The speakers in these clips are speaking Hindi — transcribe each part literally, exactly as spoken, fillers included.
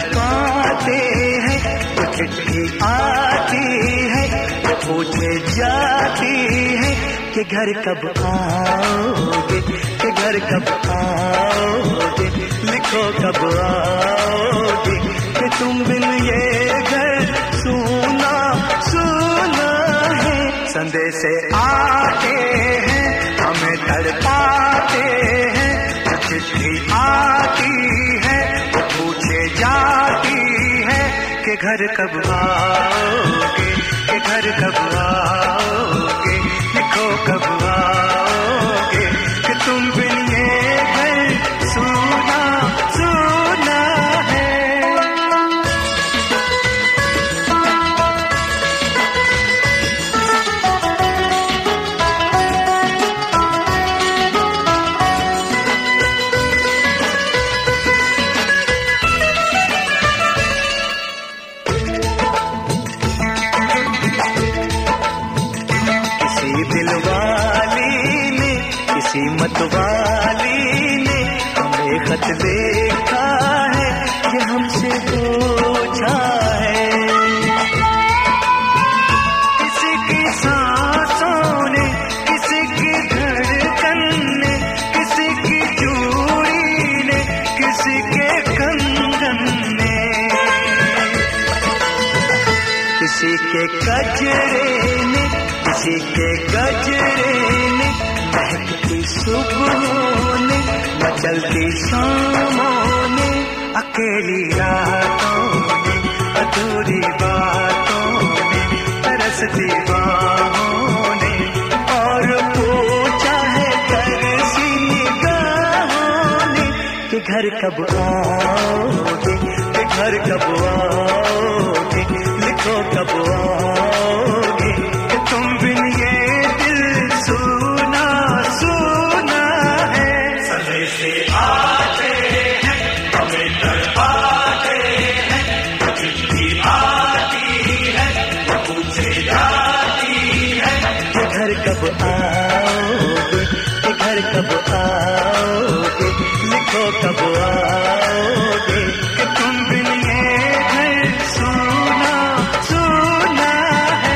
तड़पाते हैं, तो चिट्ठी आती है, तो पूछे जाती है कि घर कब आओगे, कि घर कब आओगे, लिखो कब आओगे, कि तुम बिन ये घर सूना सूना है। संदेश आते हैं, हमें तड़पाते हैं, तो चिट्ठी आती है, तो पूछे जाती है कि घर कब आओगे, कि घर कब आओगे, लिखो कब आओगे, कि तुम बिन ये घर सूना सूना है। किसी मतवाली ने हमें खत लिखा है, कि हमसे पूछा है। किसी की सांसों ने, किसी की धड़कन ने, किसी की चूड़ी ने, किसी के कंगन ने, किसी के गजरे ने, किसी के गजरे ने, महकती सुबहों ने, मचलती शामों ने, अकेली रातों ने, अधूरी बातों ने, तरसती बाहों ने, और पूछा है तरसी निगाहों ने कि घर कब आओगे, कि घर कब आओगे, लिखो कब आओगे, कि तुम बिन ये दिल सुना सुना है। संदेश आते हैं, हमें तड़पाते हैं, चिट्ठी आती है, वो पूछे जाती है कि घर कब आओगे, कि घर कब आओगे, लिखो कब आओगे, कि तुम बिन ये घर सुना सुना है।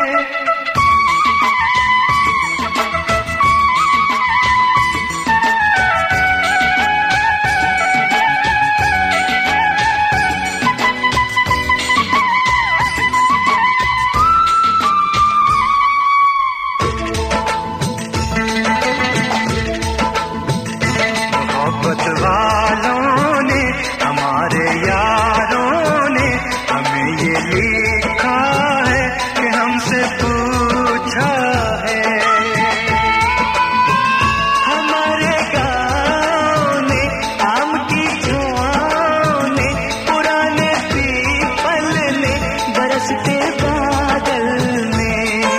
मोहब्बत वालों ने, हमारे यारों ने हमें ये लिखा है, कि हमसे पूछा है। हमारे गाँव ने, आम की छुआओं ने, पुराने पीपल ने, बरसते बादल ने,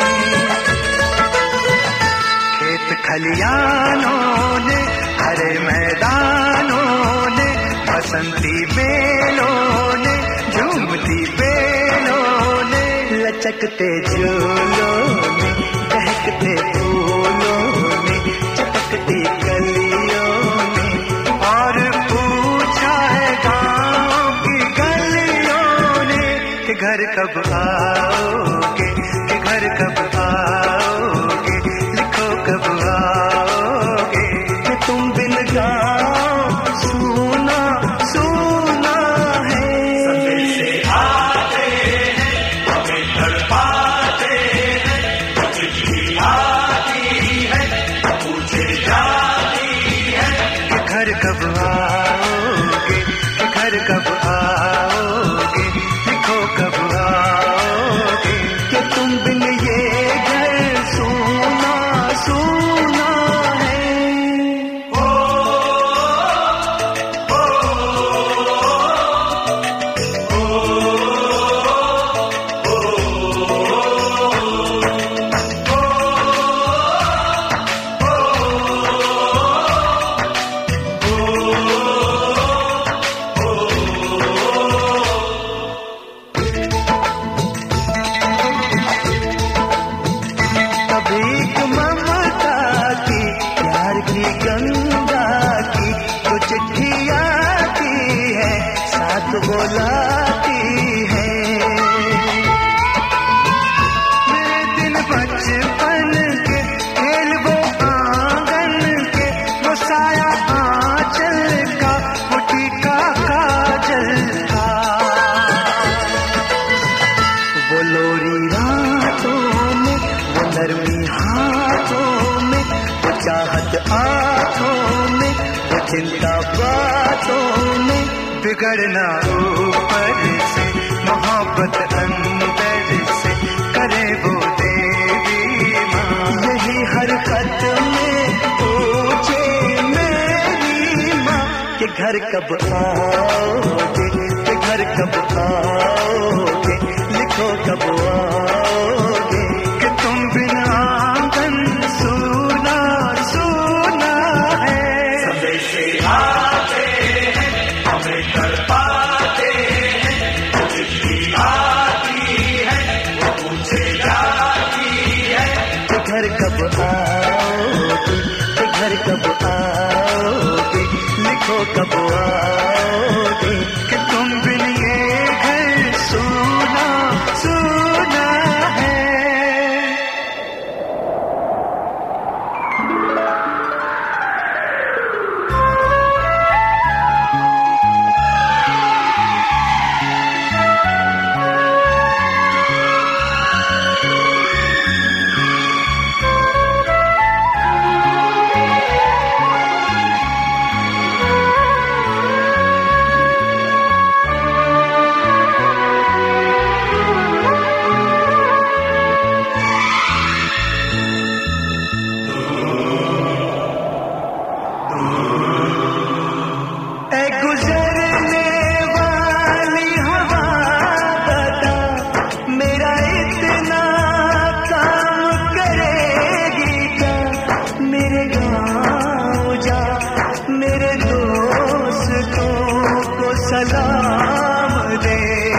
खेत खलियानों ने, हरे मैदानों ने, बसंती बेलों ने, झूमती बेलों ने, लचकते झूलों ने, बहकते फूलों ने, चटकती कलियों ने, और पूछा है गाँव की गलियों ने कि घर कब आओगे, कि घर कब आओगे, लिखो कब आओगे, कि तुम बिन गाँव सुना सुना है। संदेश आते हैं, हमें तड़पाते हैं, चिट्ठी आती है, पूछे जाती है कि घर कब आओगे, कि घर कब आओगे, लिखो कब आओगे, चिंता बातों में, बिगड़ना ऊपर से, मोहब्बत अंदर से करे वो देवी माँ। यही हर खत में पूछे मेरी माँ कि घर कब आओगे, कि घर कब आओगे, लिखो कब आओगे, कि तुम बिना आंगन सूना सूना है। संदेशे आते हैं हमें तड़पाते हैं, चिट्ठी आती है वो पूछे जाती है कि घर कब आओगे, कि घर कब आओगे, लिखो कब आओगे, कि तुम बिन ये घर सूना सूना है। सलाम दे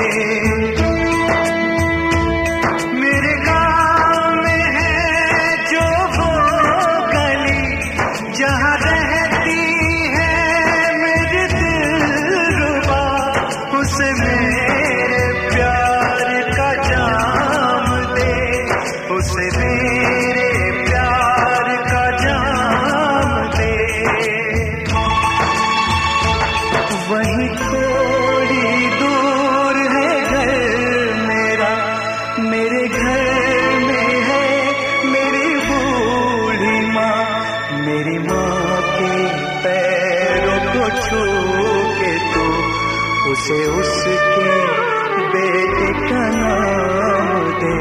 मेरे गाँव में है जो वो गली, जहाँ रहती है मेरी दिलरुबा, उसे मेरे प्यार का जाम दे, उसे मेरे प्यार का जाम दे। वही थोड़ी दूर है घर मेरा, मेरे घर में है मेरी बूढ़ी माँ, मेरी माँ के पैरों को छू के तू उसे उसके बेटे का नाम दे।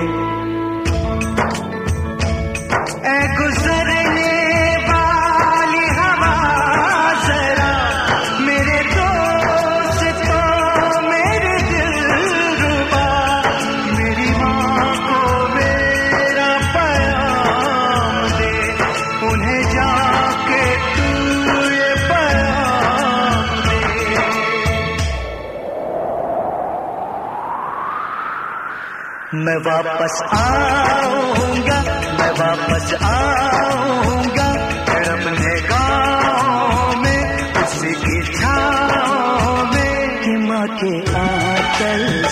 ऐ गुजरने वाली हवा जरा मेरे दोस्त तो मेरे दिलरुबा, मेरी माँ को मेरा पैगाम दे, उन्हें जाके तू ये पैगाम दे। मैं वापस आऊंगा, मैं वापस आऊंगा फिर अपने गाँव में, उसी की छाँव में, कि माँ के आंचल